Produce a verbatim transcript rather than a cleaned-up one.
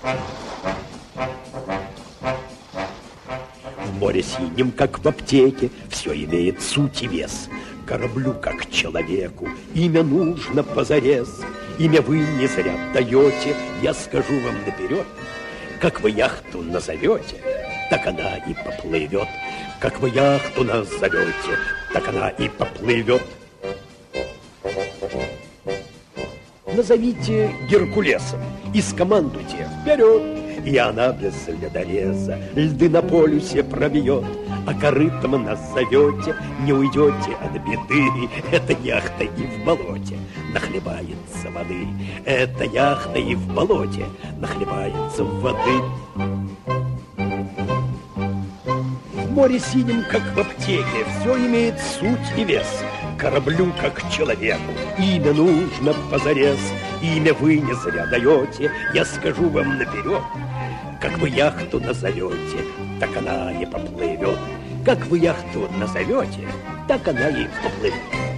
В море синем, как в аптеке, все имеет суть и вес. Кораблю, как человеку, имя нужно позарез. Имя вы не зря даете, я скажу вам наперед. Как вы яхту назовете, так она и поплывет. Как вы яхту назовете, так она и поплывет. Назовите Геркулесом и скомандуйте вперед. И она без ледореза льды на полюсе пробьет. А корытом назовете, не уйдете от беды. Это яхта и в болоте нахлебается воды. Это яхта и в болоте нахлебается воды. В море синем, как в аптеке, все имеет суть и вес. Кораблю, как человеку, имя нужно позарез. Имя вы не зря даете, я скажу вам наперед. Как вы яхту назовете, так она и поплывет. Как вы яхту назовете, так она и поплывет.